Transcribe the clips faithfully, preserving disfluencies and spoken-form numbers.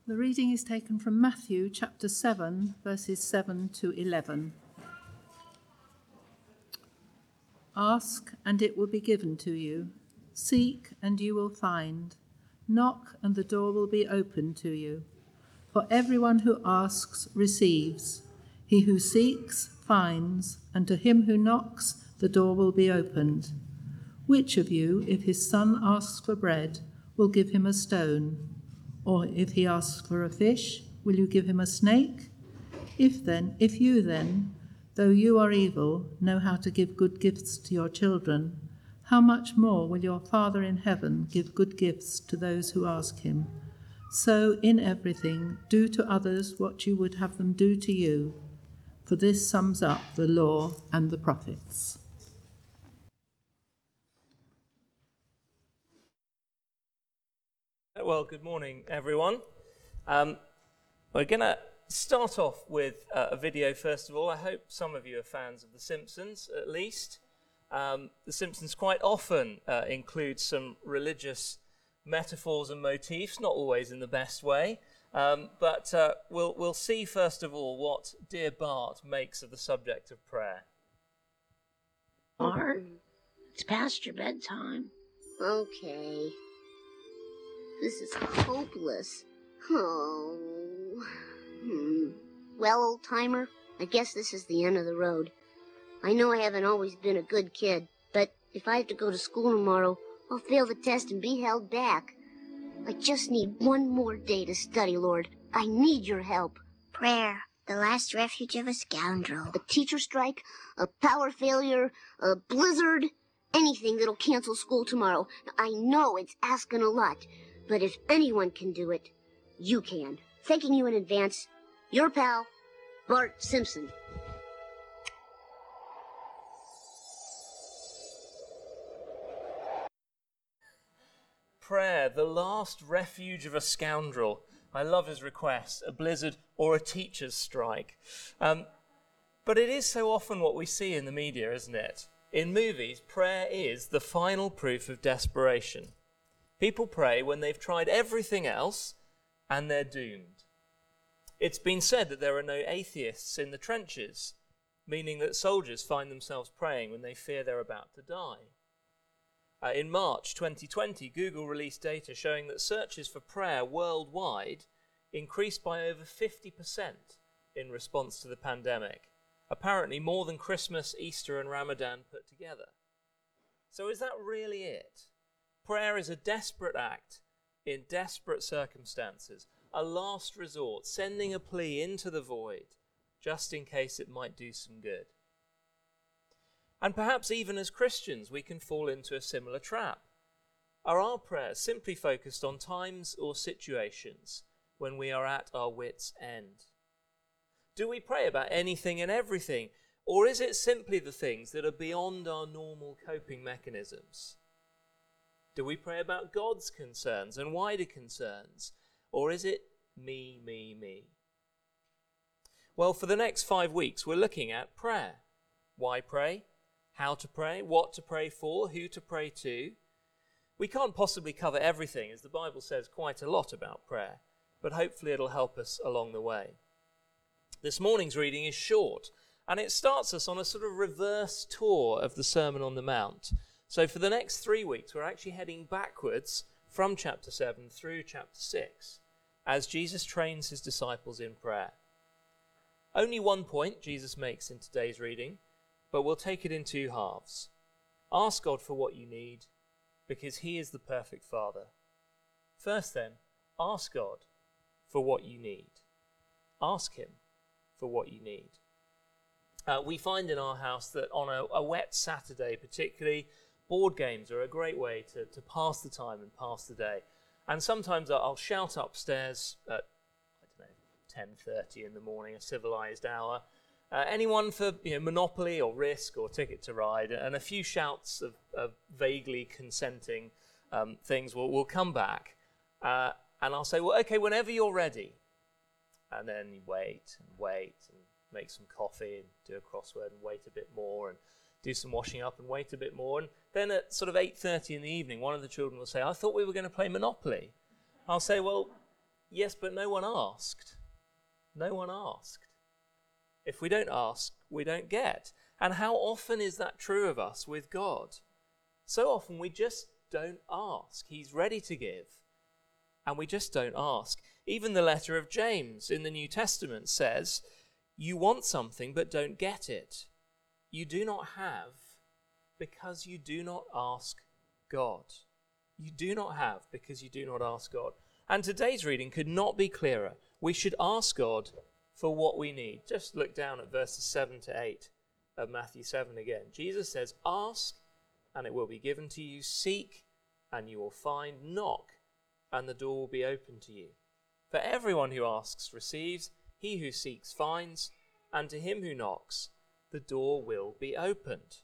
The reading is taken from Matthew chapter seven, verses seven to eleven. Ask, and it will be given to you. Seek, and you will find. Knock, and the door will be opened to you. For everyone who asks receives. He who seeks finds, and to him who knocks the door will be opened. Which of you, if his son asks for bread, will give him a stone? Or if he asks for a fish, will you give him a snake? If then, if you then, though you are evil, know how to give good gifts to your children, how much more will your Father in heaven give good gifts to those who ask him? So in everything, do to others what you would have them do to you, for this sums up the law and the prophets. Well, good morning, everyone. Um, we're going to start off with uh, a video, first of all. I hope some of you are fans of The Simpsons, at least. Um, The Simpsons quite often uh, include some religious metaphors and motifs, not always in the best way. Um, but uh, we'll, we'll see, first of all, what dear Bart makes of the subject of prayer. Bart, it's past your bedtime. Okay. This is hopeless. Oh. Hmm. Well, old-timer, I guess this is the end of the road. I know I haven't always been a good kid, but if I have to go to school tomorrow, I'll fail the test and be held back. I just need one more day to study, Lord. I need your help. Prayer, the last refuge of a scoundrel. A teacher strike, a power failure, a blizzard, anything that'll cancel school tomorrow. I know it's asking a lot, but if anyone can do it, you can. Thanking you in advance, your pal, Bart Simpson. Prayer, the last refuge of a scoundrel. I love his request, a blizzard or a teacher's strike. Um, but it is so often what we see in the media, isn't it? In movies, prayer is the final proof of desperation. People pray when they've tried everything else and they're doomed. It's been said that there are no atheists in the trenches, meaning that soldiers find themselves praying when they fear they're about to die. Uh, in March twenty twenty, Google released data showing that searches for prayer worldwide increased by over fifty percent in response to the pandemic, apparently more than Christmas, Easter and Ramadan put together. So is that really it? Prayer is a desperate act in desperate circumstances, a last resort, sending a plea into the void, just in case it might do some good. And perhaps even as Christians, we can fall into a similar trap. Are our prayers simply focused on times or situations when we are at our wits' end? Do we pray about anything and everything, or is it simply the things that are beyond our normal coping mechanisms? Do we pray about God's concerns and wider concerns, or is it me, me, me? Well, for the next five weeks, we're looking at prayer. Why pray? How to pray? What to pray for? Who to pray to? We can't possibly cover everything, as the Bible says quite a lot about prayer, but hopefully it'll help us along the way. This morning's reading is short, and it starts us on a sort of reverse tour of the Sermon on the Mount. So for the next three weeks, we're actually heading backwards from chapter seven through chapter six, as Jesus trains his disciples in prayer. Only one point Jesus makes in today's reading, but we'll take it in two halves. Ask God for what you need, because he is the perfect Father. First then, ask God for what you need. Ask him for what you need. Uh, we find in our house that on a, a wet Saturday particularly, board games are a great way to, to pass the time and pass the day. And sometimes I'll shout upstairs at, I don't know, ten thirty in the morning, a civilized hour, Uh, anyone for you know, Monopoly or Risk or Ticket to Ride, and a few shouts of, of vaguely consenting um, things will, will come back. Uh, and I'll say, well, okay, whenever you're ready. And then you wait and wait and make some coffee and do a crossword and wait a bit more and do some washing up and wait a bit more. And then at sort of eight thirty in the evening, one of the children will say, I thought we were going to play Monopoly. I'll say, well, Yes, but no one asked. No one asked. If we don't ask, we don't get. And how often is that true of us with God? So often we just don't ask. He's ready to give, and we just don't ask. Even the letter of James in the New Testament says, you want something but don't get it. You do not have because you do not ask God. You do not have because you do not ask God. And today's reading could not be clearer. We should ask God for what we need. Just look down at verses seven to eight of Matthew seven again. Jesus says, ask and it will be given to you. Seek and you will find. Knock and the door will be opened to you. For everyone who asks receives, he who seeks finds, and to him who knocks the door will be opened.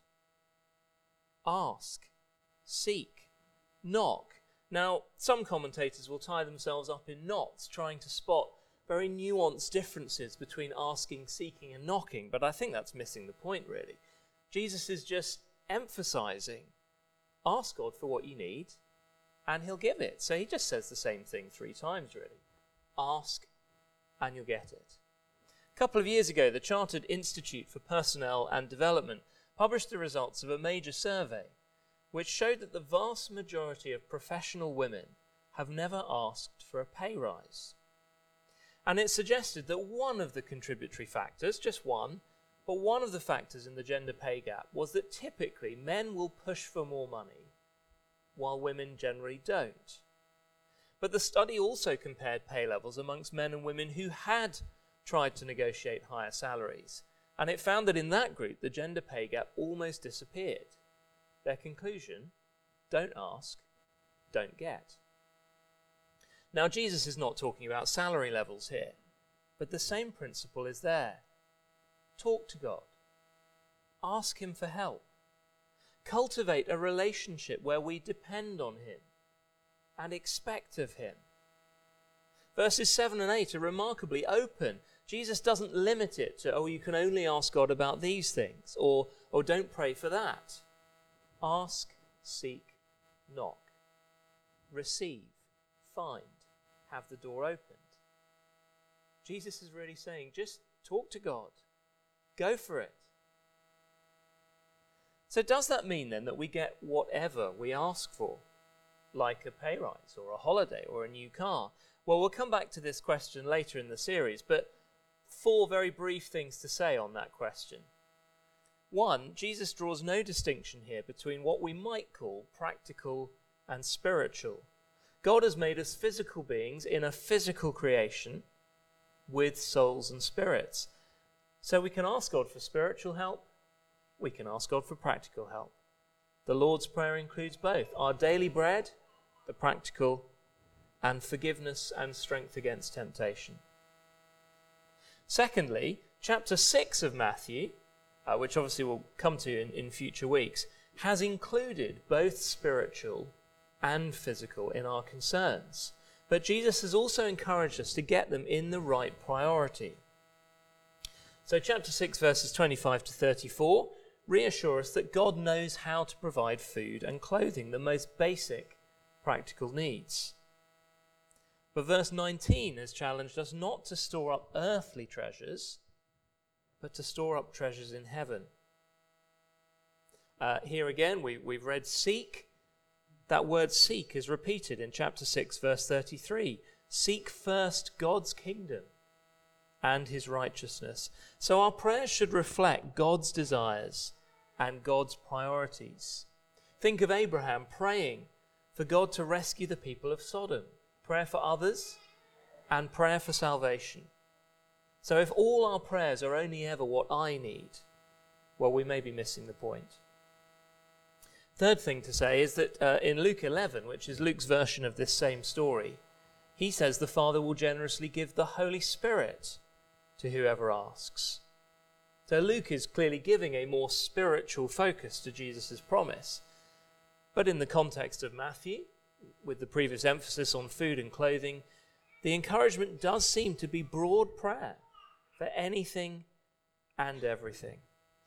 Ask, seek, knock. Now, some commentators will tie themselves up in knots trying to spot very nuanced differences between asking, seeking and knocking, but I think that's missing the point really. Jesus is just emphasizing, ask God for what you need and he'll give it. So he just says the same thing three times really. Ask and you'll get it. A couple of years ago, the Chartered Institute for Personnel and Development published the results of a major survey which showed that the vast majority of professional women have never asked for a pay rise. And it suggested that one of the contributory factors, just one, but one of the factors in the gender pay gap was that typically men will push for more money while women generally don't. But the study also compared pay levels amongst men and women who had tried to negotiate higher salaries, and it found that in that group the gender pay gap almost disappeared. Their conclusion, don't ask, don't get. Now Jesus is not talking about salary levels here, but the same principle is there. Talk to God. Ask him for help. Cultivate a relationship where we depend on him and expect of him. Verses seven and eight are remarkably open. Jesus doesn't limit it to, oh, you can only ask God about these things, or, or don't pray for that. Ask, seek, knock. Receive, find, have the door opened. Jesus is really saying, just talk to God. Go for it. So does that mean then that we get whatever we ask for, like a pay rise or a holiday or a new car? Well, we'll come back to this question later in the series, but four very brief things to say on that question. One, Jesus draws no distinction here between what we might call practical and spiritual. God has made us physical beings in a physical creation with souls and spirits. So we can ask God for spiritual help, we can ask God for practical help. The Lord's Prayer includes both, our daily bread, the practical, and forgiveness and strength against temptation. Secondly, chapter six of Matthew, uh, which obviously we'll come to in, in future weeks, has included both spiritual and physical in our concerns. But Jesus has also encouraged us to get them in the right priority. So chapter six, verses twenty-five to thirty-four, reassure us that God knows how to provide food and clothing, the most basic practical needs. But verse nineteen has challenged us not to store up earthly treasures, but to store up treasures in heaven. Uh, here again, we, we've read seek. That word seek is repeated in chapter six, verse thirty-three. Seek first God's kingdom and his righteousness. So our prayers should reflect God's desires and God's priorities. Think of Abraham praying for God to rescue the people of Sodom. Prayer for others and prayer for salvation. So if all our prayers are only ever what I need, well, we may be missing the point. Third thing to say is that uh, in Luke eleven, which is Luke's version of this same story, he says the Father will generously give the Holy Spirit to whoever asks. So Luke is clearly giving a more spiritual focus to Jesus' promise. But in the context of Matthew, with the previous emphasis on food and clothing, the encouragement does seem to be broad prayer for anything and everything.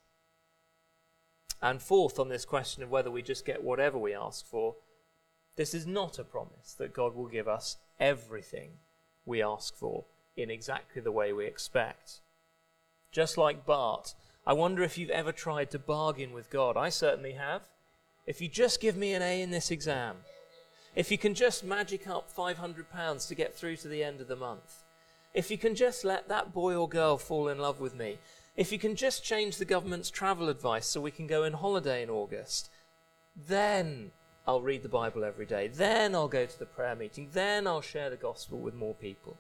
And fourth, on this question of whether we just get whatever we ask for, this is not a promise that God will give us everything we ask for in exactly the way we expect. Just like Bart, I wonder if you've ever tried to bargain with God. I certainly have. If you just give me an A in this exam, if you can just magic up five hundred pounds to get through to the end of the month, if you can just let that boy or girl fall in love with me, if you can just change the government's travel advice so we can go on holiday in August, then I'll read the Bible every day, then I'll go to the prayer meeting, then I'll share the gospel with more people.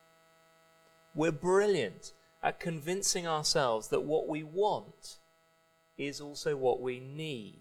We're brilliant at convincing ourselves that what we want is also what we need,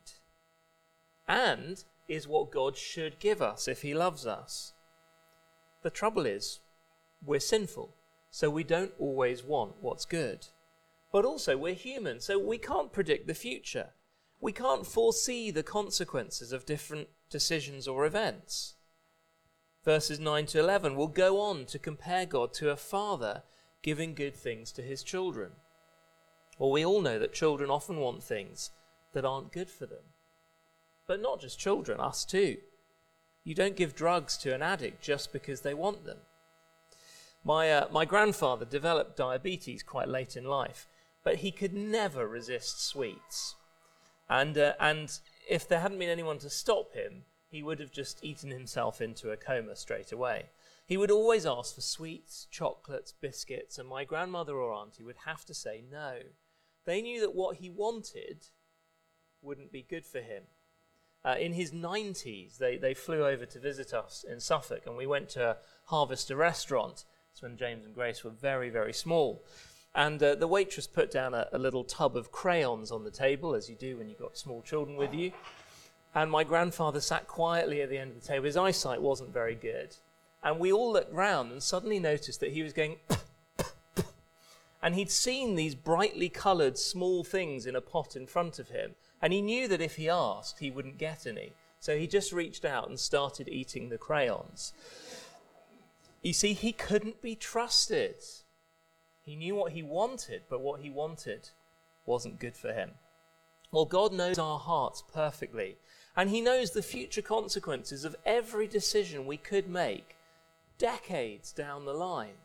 and is what God should give us if he loves us. The trouble is, we're sinful, so we don't always want what's good. But also we're human, so we can't predict the future. We can't foresee the consequences of different decisions or events. Verses nine to eleven will go on to compare God to a father giving good things to his children. Well, we all know that children often want things that aren't good for them. But not just children, us too. You don't give drugs to an addict just because they want them. My, uh, my grandfather developed diabetes quite late in life, but he could never resist sweets. And, uh, and if there hadn't been anyone to stop him, he would have just eaten himself into a coma straight away. He would always ask for sweets, chocolates, biscuits, and my grandmother or auntie would have to say no. They knew that what he wanted wouldn't be good for him. Uh, in his nineties, they, they flew over to visit us in Suffolk, and we went to Harvester Restaurant. That's when James and Grace were very, very small. And uh, the waitress put down a, a little tub of crayons on the table, as you do when you've got small children with you. And my grandfather sat quietly at the end of the table. His eyesight wasn't very good. And we all looked round and suddenly noticed that he was going... and he'd seen these brightly coloured small things in a pot in front of him. And he knew that if he asked, he wouldn't get any. So he just reached out and started eating the crayons. You see, he couldn't be trusted. He knew what he wanted, but what he wanted wasn't good for him. Well, God knows our hearts perfectly, and he knows the future consequences of every decision we could make decades down the line.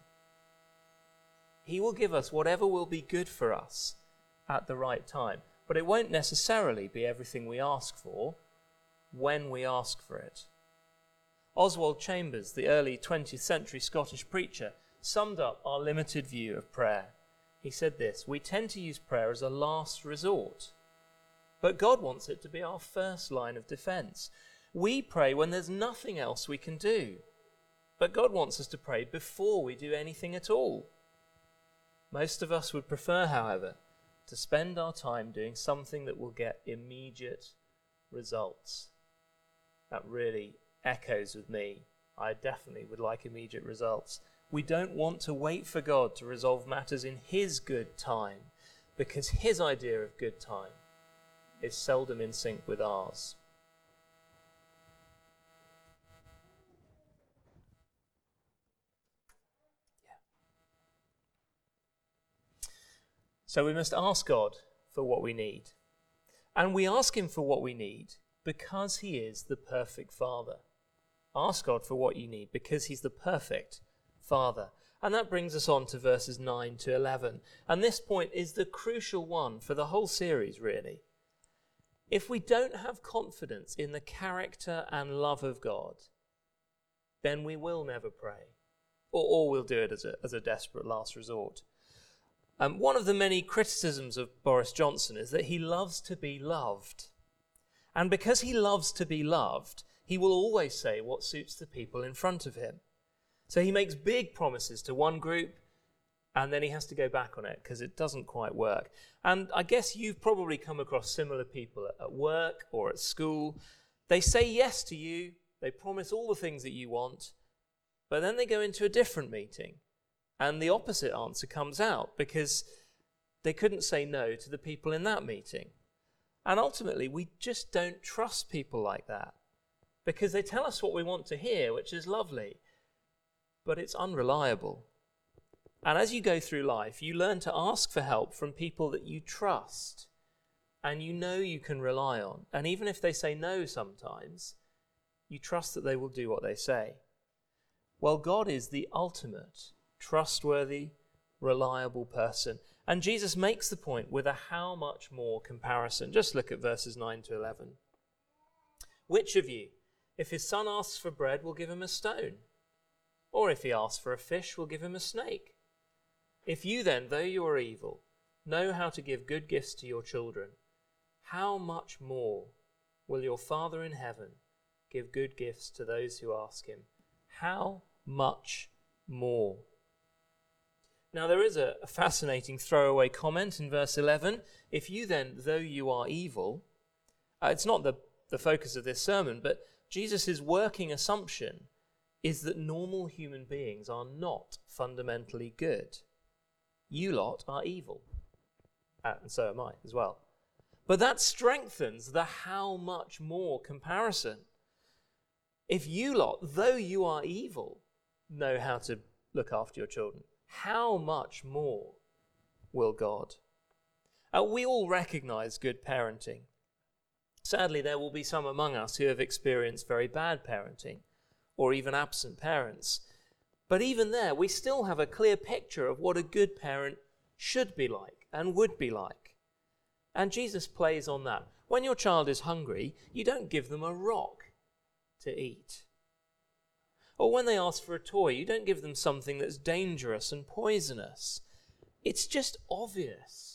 He will give us whatever will be good for us at the right time, but it won't necessarily be everything we ask for when we ask for it. Oswald Chambers, the early twentieth century Scottish preacher, summed up our limited view of prayer. He said this: "We tend to use prayer as a last resort, but God wants it to be our first line of defense. We pray when there's nothing else we can do, but God wants us to pray before we do anything at all." Most of us would prefer, however, to spend our time doing something that will get immediate results. That really echoes with me. I definitely would like immediate results. We don't want to wait for God to resolve matters in his good time, because his idea of good time is seldom in sync with ours. Yeah. So we must ask God for what we need. And we ask him for what we need because he is the perfect Father. Ask God for what you need because he's the perfect Father. And that brings us on to verses nine to eleven. And this point is the crucial one for the whole series, really. If we don't have confidence in the character and love of God, then we will never pray. Or, or we'll do it as a, as a desperate last resort. Um, one of the many criticisms of Boris Johnson is that he loves to be loved. And because he loves to be loved, he will always say what suits the people in front of him. So he makes big promises to one group, and then he has to go back on it because it doesn't quite work. And I guess you've probably come across similar people at work or at school. They say yes to you, they promise all the things that you want, but then they go into a different meeting, and the opposite answer comes out because they couldn't say no to the people in that meeting. And ultimately, we just don't trust people like that because they tell us what we want to hear, which is lovely, but it's unreliable. And as you go through life, you learn to ask for help from people that you trust and you know you can rely on. And even if they say no sometimes, you trust that they will do what they say. Well, God is the ultimate, trustworthy, reliable person. And Jesus makes the point with a how much more comparison. Just look at verses nine to eleven. Which of you, if his son asks for bread, will give him a stone? Or if he asks for a fish, will give him a snake? If you then, though you are evil, know how to give good gifts to your children, how much more will your Father in heaven give good gifts to those who ask him? How much more? Now there is a, a fascinating throwaway comment in verse eleven. If you then, though you are evil, uh, it's not the, the focus of this sermon, but Jesus' working assumption is that normal human beings are not fundamentally good. You lot are evil. Uh, and so am I as well. But that strengthens the how much more comparison. If you lot, though you are evil, know how to look after your children, how much more will God? Uh, we all recognize good parenting. Sadly, there will be some among us who have experienced very bad parenting, or even absent parents. But even there, we still have a clear picture of what a good parent should be like and would be like. And Jesus plays on that. When your child is hungry, you don't give them a rock to eat. Or when they ask for a toy, you don't give them something that's dangerous and poisonous. It's just obvious.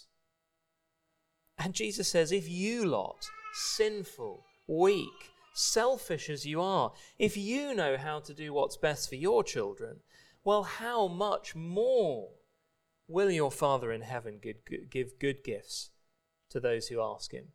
And Jesus says, if you lot, sinful, weak, selfish as you are, if you know how to do what's best for your children, well, how much more will your Father in heaven give good gifts to those who ask him?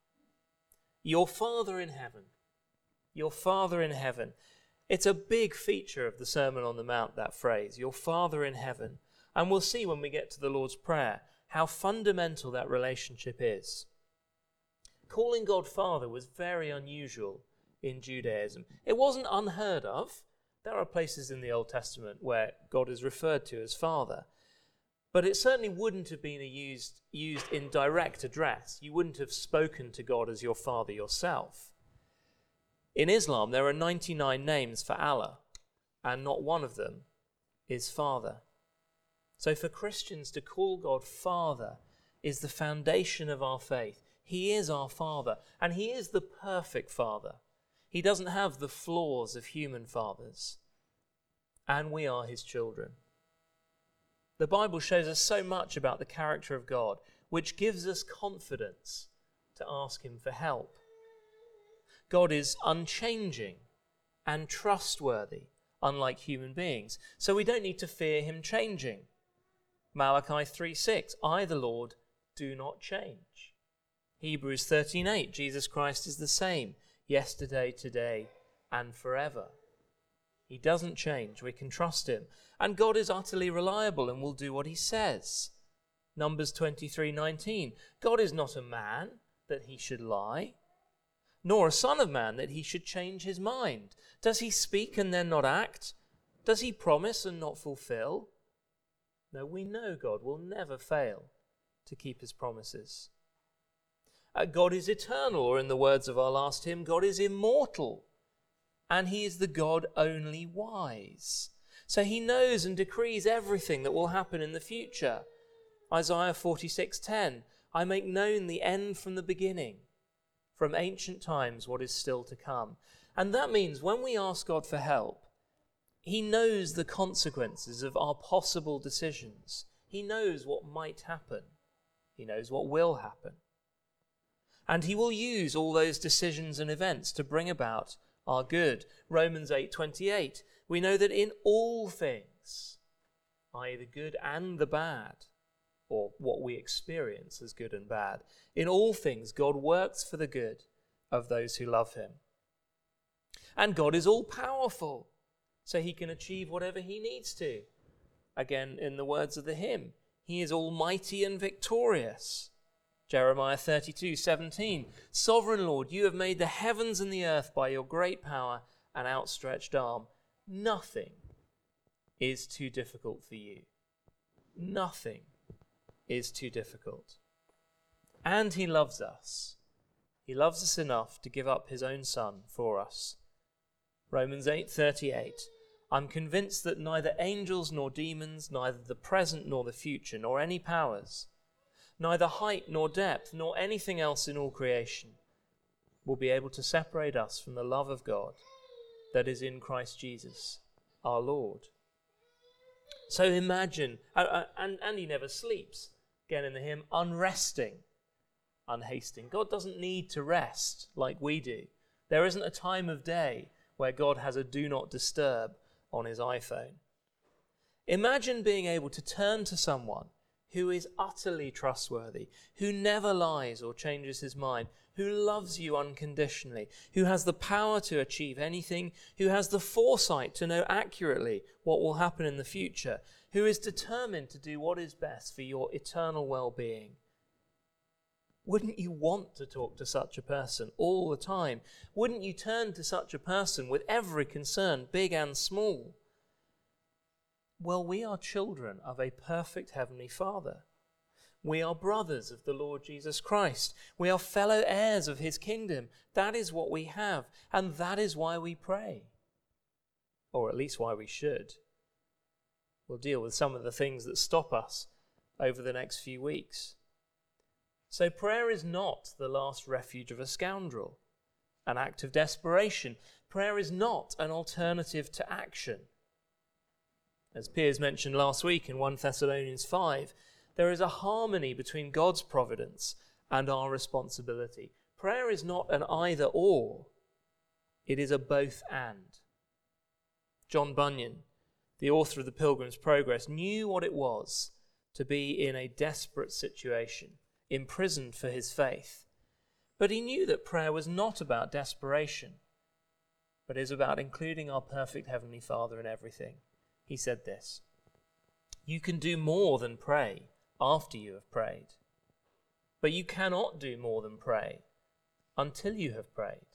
Your Father in heaven. Your Father in heaven. It's a big feature of the Sermon on the Mount, that phrase, your Father in heaven. And we'll see when we get to the Lord's Prayer how fundamental that relationship is. Calling God Father was very unusual in Judaism. It wasn't unheard of. There are places in the Old Testament where God is referred to as Father. But it certainly wouldn't have been used, used in direct address. You wouldn't have spoken to God as your Father yourself. In Islam, there are ninety-nine names for Allah, and not one of them is Father. So for Christians to call God Father is the foundation of our faith. He is our Father, and he is the perfect Father. He doesn't have the flaws of human fathers, and we are his children. The Bible shows us so much about the character of God, which gives us confidence to ask him for help. God is unchanging and trustworthy, unlike human beings, so we don't need to fear him changing. Malachi three six, I, the Lord, do not change. Hebrews thirteen eight, Jesus Christ is the same, yesterday, today, and forever. He doesn't change. We can trust him. And God is utterly reliable and will do what he says. Numbers twenty-three nineteen, God is not a man that he should lie, nor a son of man that he should change his mind. Does he speak and then not act? Does he promise and not fulfill? No, we know God will never fail to keep his promises. Uh, God is eternal, or in the words of our last hymn, God is immortal, and he is the God only wise. So he knows and decrees everything that will happen in the future. Isaiah forty-six ten, I make known the end from the beginning, from ancient times what is still to come. And that means when we ask God for help, he knows the consequences of our possible decisions. He knows what might happen. He knows what will happen. And he will use all those decisions and events to bring about our good. Romans eight twenty-eight, we know that in all things, that is the good and the bad, or what we experience as good and bad, in all things God works for the good of those who love him. And God is all-powerful, so he can achieve whatever he needs to. Again, in the words of the hymn, he is almighty and victorious. Jeremiah thirty-two seventeen, Sovereign Lord, you have made the heavens and the earth by your great power and outstretched arm. Nothing is too difficult for you. Nothing is too difficult. And he loves us. He loves us enough to give up his own son for us. Romans eight thirty-eight, I'm convinced that neither angels nor demons, neither the present nor the future, nor any powers, neither height nor depth, nor anything else in all creation will be able to separate us from the love of God that is in Christ Jesus, our Lord. So imagine, and, and he never sleeps, again in the hymn, unresting, unhasting. God doesn't need to rest like we do. There isn't a time of day where God has a do not disturb on his iPhone. Imagine being able to turn to someone who is utterly trustworthy, who never lies or changes his mind, who loves you unconditionally, who has the power to achieve anything, who has the foresight to know accurately what will happen in the future, who is determined to do what is best for your eternal well-being. Wouldn't you want to talk to such a person all the time? Wouldn't you turn to such a person with every concern, big and small? Well, we are children of a perfect Heavenly Father. We are brothers of the Lord Jesus Christ. We are fellow heirs of his kingdom. That is what we have, and that is why we pray. Or at least why we should. We'll deal with some of the things that stop us over the next few weeks. So prayer is not the last refuge of a scoundrel, an act of desperation. Prayer is not an alternative to action. As Piers mentioned last week in First Thessalonians five, there is a harmony between God's providence and our responsibility. Prayer is not an either or, it is a both and. John Bunyan, the author of The Pilgrim's Progress, knew what it was to be in a desperate situation, imprisoned for his faith. But he knew that prayer was not about desperation, but is about including our perfect Heavenly Father in everything. He said this: "You can do more than pray after you have prayed, but you cannot do more than pray until you have prayed.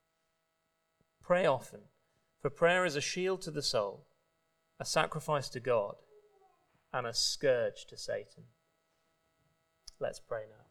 Pray often, for prayer is a shield to the soul, a sacrifice to God, and a scourge to Satan." Let's pray now.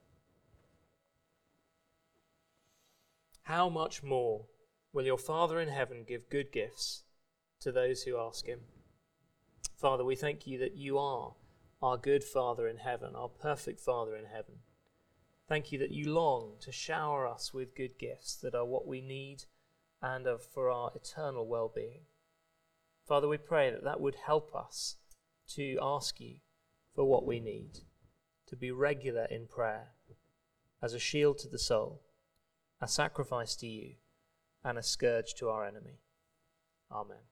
How much more will your Father in heaven give good gifts to those who ask him? Father, we thank you that you are our good Father in heaven, our perfect Father in heaven. Thank you that you long to shower us with good gifts that are what we need and are for our eternal well-being. Father, we pray that that would help us to ask you for what we need, to be regular in prayer as a shield to the soul, a sacrifice to you, and a scourge to our enemy. Amen.